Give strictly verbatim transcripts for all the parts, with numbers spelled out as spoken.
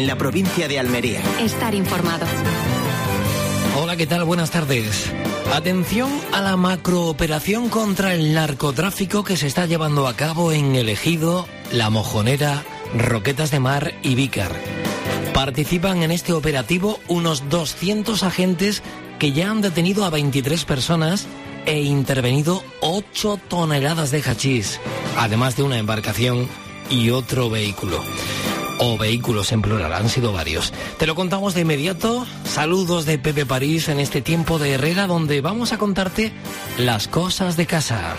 en la provincia de Almería. Estar informado. Hola, ¿qué tal? Buenas tardes. Atención a la macrooperación contra el narcotráfico que se está llevando a cabo en El Ejido, La Mojonera, Roquetas de Mar y Vícar. Participan en este operativo unos doscientos agentes que ya han detenido a veintitrés personas e intervenido ocho toneladas de hachís, además de una embarcación y otro vehículo. O vehículos en plural, han sido varios. Te lo contamos de inmediato. Saludos de Pepe París en este tiempo de Herrera, donde vamos a contarte las cosas de casa.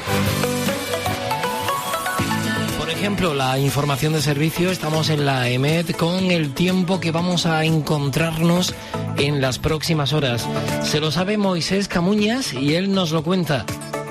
Por ejemplo, la información de servicio. Estamos en la E M E D con el tiempo que vamos a encontrarnos en las próximas horas. Se lo sabe Moisés Camuñas y él nos lo cuenta.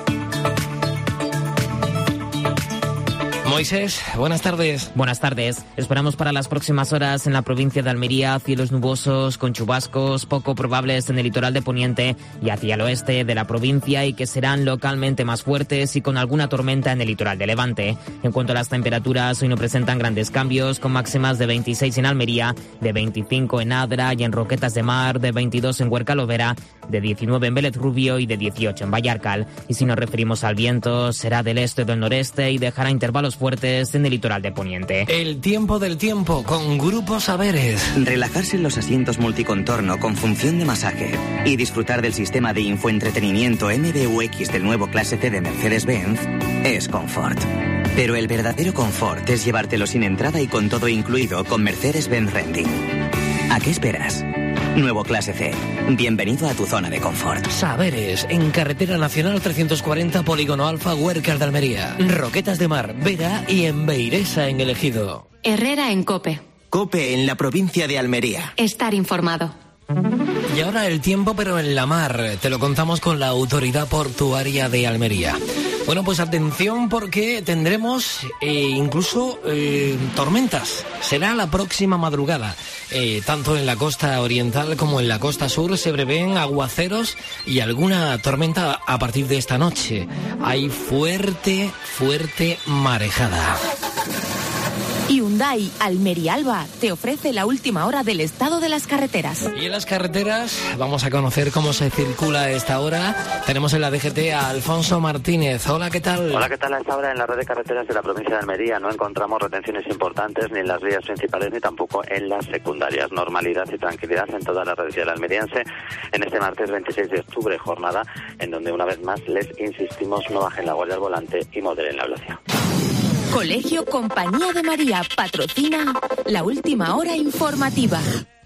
Moisés, buenas tardes. Buenas tardes. Esperamos para las próximas horas en la provincia de Almería cielos nubosos con chubascos poco probables en el litoral de Poniente y hacia el oeste de la provincia y que serán localmente más fuertes y con alguna tormenta en el litoral de Levante. En cuanto a las temperaturas, hoy no presentan grandes cambios con máximas de veintiséis en Almería, de veinticinco en Adra y en Roquetas de Mar, de veintidós en Huerca-Lovera, de diecinueve en Vélez Rubio y de dieciocho en Vallarcal. Y si nos referimos al viento, será del este o del noreste y dejará intervalos fuertes en el litoral de Poniente. El tiempo del tiempo con Grupo Saberes. Relajarse en los asientos multicontorno con función de masaje y disfrutar del sistema de infoentretenimiento M B U X del nuevo Clase C de Mercedes-Benz es confort. Pero el verdadero confort es llevártelo sin entrada y con todo incluido con Mercedes-Benz Renting. ¿A qué esperas? Nuevo Clase C. Bienvenido a tu zona de confort. Saberes, en Carretera Nacional trescientos cuarenta, Polígono Alfa, Huércal de Almería. Roquetas de Mar, Vera y en Beiresa, en El Ejido. Herrera en COPE. COPE en la provincia de Almería. Estar informado. Y ahora el tiempo, pero en la mar. Te lo contamos con la Autoridad Portuaria de Almería. Bueno, pues atención porque tendremos eh, incluso eh, tormentas. Será la próxima madrugada. Eh, tanto en la costa oriental como en la costa sur se prevén aguaceros y alguna tormenta a partir de esta noche. Hay fuerte, fuerte marejada. Hyundai Almería Alba te ofrece la última hora del estado de las carreteras. Y en las carreteras vamos a conocer cómo se circula a esta hora. Tenemos en la D G T a Alfonso Martínez. Hola, ¿qué tal? Hola, ¿qué tal? A esta hora en la red de carreteras de la provincia de Almería no encontramos retenciones importantes ni en las vías principales ni tampoco en las secundarias. Normalidad y tranquilidad en toda la red vial almeriense en este martes veintiséis de octubre, jornada en donde una vez más les insistimos no bajen la guardia al volante y moderen la velocidad. Colegio Compañía de María patrocina la última hora informativa.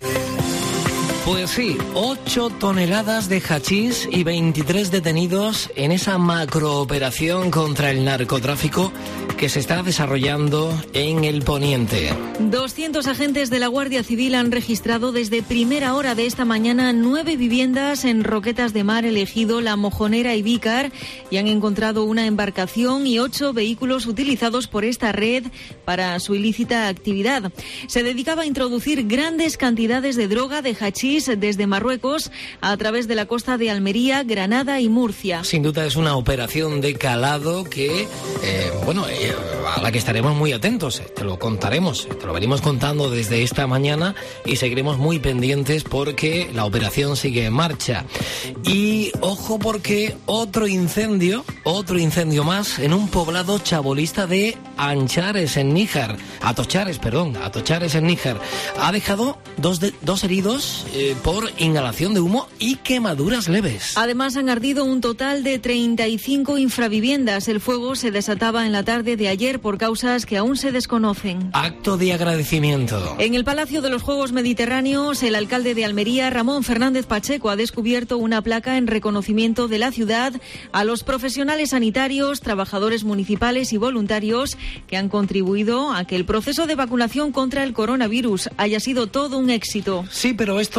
Pues sí, ocho toneladas de hachís y veintitrés detenidos en esa macrooperación contra el narcotráfico que se está desarrollando en el Poniente. doscientos agentes de la Guardia Civil han registrado desde primera hora de esta mañana nueve viviendas en Roquetas de Mar, El Ejido, La Mojonera y Vícar y han encontrado una embarcación y ocho vehículos utilizados por esta red para su ilícita actividad. Se dedicaba a introducir grandes cantidades de droga de hachís desde Marruecos a través de la costa de Almería, Granada y Murcia. Sin duda es una operación de calado que, eh, bueno, eh, a la que estaremos muy atentos. Te lo contaremos, te lo venimos contando desde esta mañana y seguiremos muy pendientes porque la operación sigue en marcha. Y ojo porque otro incendio, otro incendio más en un poblado chabolista de Anchares, en Níjar. Atochares, perdón, Atochares, en Níjar. Ha dejado dos, de, dos heridos eh, por inhalación de humo y quemaduras leves. Además han ardido un total de treinta y cinco infraviviendas. El fuego se desataba en la tarde de ayer por causas que aún se desconocen. Acto de agradecimiento. En el Palacio de los Juegos Mediterráneos, el alcalde de Almería, Ramón Fernández Pacheco, ha descubierto una placa en reconocimiento de la ciudad a los profesionales sanitarios, trabajadores municipales y voluntarios que han contribuido a que el proceso de vacunación contra el coronavirus haya sido todo un éxito. Sí, pero esto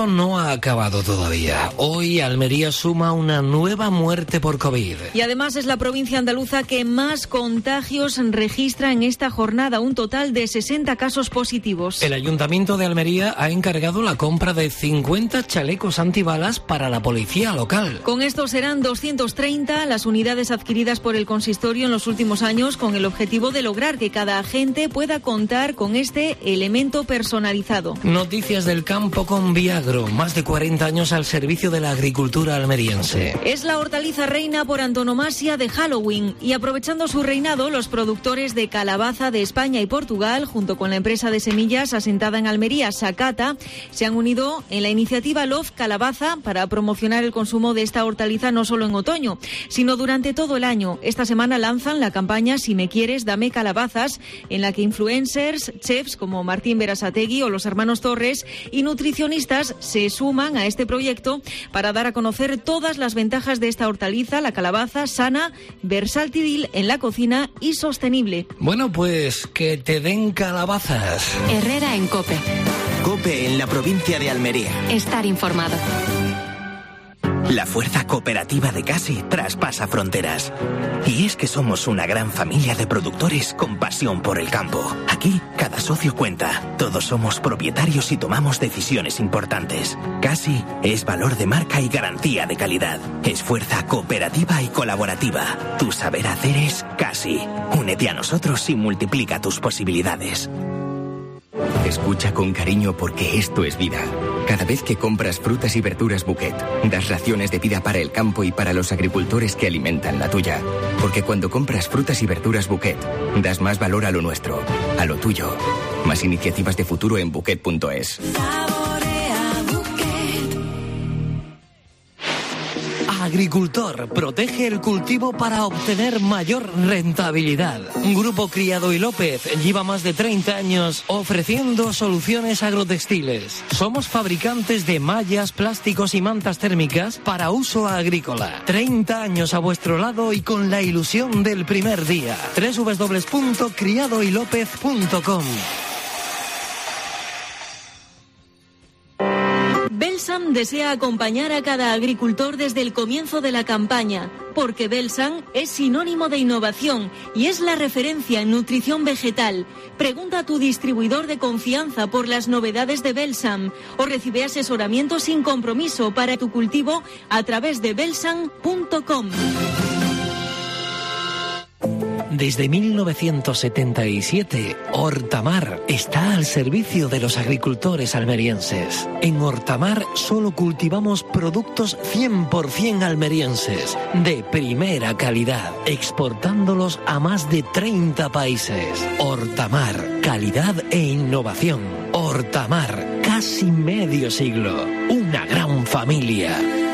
no ha acabado todavía. Hoy Almería suma una nueva muerte por COVID. Y además es la provincia andaluza que más contagios registra en esta jornada, un total de sesenta casos positivos. El Ayuntamiento de Almería ha encargado la compra de cincuenta chalecos antibalas para la policía local. Con esto serán doscientos treinta las unidades adquiridas por el consistorio en los últimos años, con el objetivo de lograr que cada agente pueda contar con este elemento personalizado. Noticias del campo con Viagro, más de cuarenta años al servicio de la agricultura almeriense. Es la hortaliza reina por antonomasia de Halloween y, aprovechando su reinado, los productores de calabaza de España y Portugal, junto con la empresa de semillas asentada en Almería, Sakata, se han unido en la iniciativa Love Calabaza para promocionar el consumo de esta hortaliza no solo en otoño, sino durante todo el año. Esta semana lanzan la campaña Si me quieres, dame calabazas, en la que influencers, chefs como Martín Berasategui o los hermanos Torres y nutricionistas se suman a este proyecto para dar a conocer todas las ventajas de esta hortaliza, la calabaza sana, versátil en la cocina y sostenible. Bueno, pues que te den calabazas. Herrera en COPE. COPE en la provincia de Almería. Estar informado. La fuerza cooperativa de Casi traspasa fronteras. Y es que somos una gran familia de productores con pasión por el campo. Aquí, cada socio cuenta. Todos somos propietarios y tomamos decisiones importantes. Casi es valor de marca y garantía de calidad. Es fuerza cooperativa y colaborativa. Tu saber hacer es Casi. Únete a nosotros y multiplica tus posibilidades. Escucha con cariño porque esto es vida. Cada vez que compras frutas y verduras Bouquet, das raciones de vida para el campo y para los agricultores que alimentan la tuya. Porque cuando compras frutas y verduras Bouquet, das más valor a lo nuestro, a lo tuyo. Más iniciativas de futuro en bouquet punto es. Agricultor, protege el cultivo para obtener mayor rentabilidad. Grupo Criado y López lleva más de treinta años ofreciendo soluciones agrotextiles. Somos fabricantes de mallas, plásticos y mantas térmicas para uso agrícola. treinta años a vuestro lado y con la ilusión del primer día. doble u doble u doble u punto criado y lópez punto com. Belsam desea acompañar a cada agricultor desde el comienzo de la campaña, porque Belsam es sinónimo de innovación y es la referencia en nutrición vegetal. Pregunta a tu distribuidor de confianza por las novedades de Belsam o recibe asesoramiento sin compromiso para tu cultivo a través de belsam punto com. Desde mil novecientos setenta y siete, Hortamar está al servicio de los agricultores almerienses. En Hortamar solo cultivamos productos cien por ciento almerienses, de primera calidad, exportándolos a más de treinta países. Hortamar, calidad e innovación. Hortamar, casi medio siglo. Una gran familia.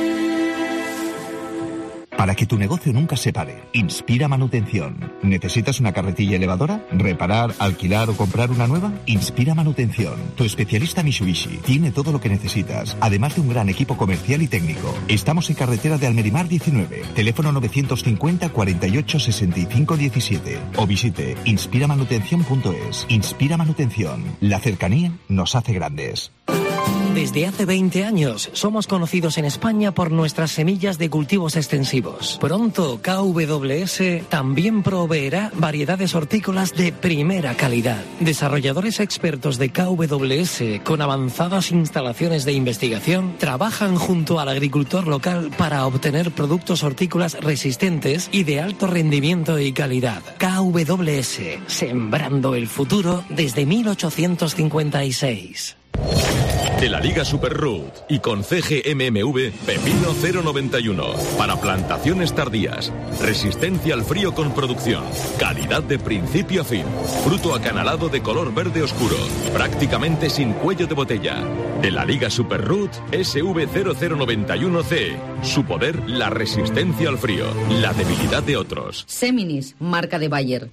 Para que tu negocio nunca se pare, Inspira Manutención. ¿Necesitas una carretilla elevadora? ¿Reparar, alquilar o comprar una nueva? Inspira Manutención, tu especialista Mitsubishi, tiene todo lo que necesitas, además de un gran equipo comercial y técnico. Estamos en carretera de Almerimar diecinueve, teléfono novecientos cincuenta, cuarenta y ocho, sesenta y cinco, diecisiete o visite inspira manutención punto es. Inspira Manutención, la cercanía nos hace grandes. Desde hace veinte años somos conocidos en España por nuestras semillas de cultivos extensivos. Pronto K W S también proveerá variedades hortícolas de primera calidad. Desarrolladores expertos de K W S con avanzadas instalaciones de investigación trabajan junto al agricultor local para obtener productos hortícolas resistentes y de alto rendimiento y calidad. K W S, sembrando el futuro desde mil ochocientos cincuenta y seis. De la Liga Super Root y con C G M M V Pepino cero noventa y uno. Para plantaciones tardías. Resistencia al frío con producción. Calidad de principio a fin. Fruto acanalado de color verde oscuro. Prácticamente sin cuello de botella. De la Liga Super Root S V cero cero noventa y uno C. Su poder, la resistencia al frío. La debilidad de otros. Seminis, marca de Bayer.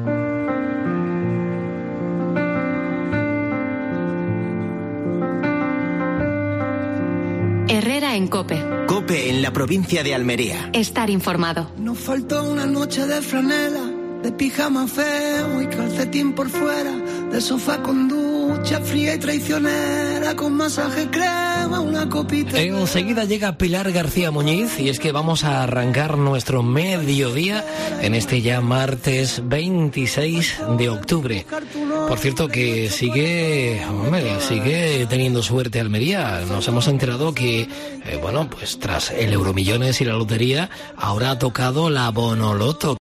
Herrera en COPE. COPE en la provincia de Almería. Estar informado. Nos faltó una noche de franela, de pijama feo y calcetín por fuera, de sofá con duro. ducha fría y traicionera con masaje crema, una copita. Enseguida llega Pilar García Muñiz y es que vamos a arrancar nuestro mediodía en este ya martes veintiséis de octubre. Por cierto que sigue, hombre, sigue teniendo suerte Almería. Nos hemos enterado que, eh, bueno, pues tras el Euromillones y la lotería, ahora ha tocado la Bonoloto.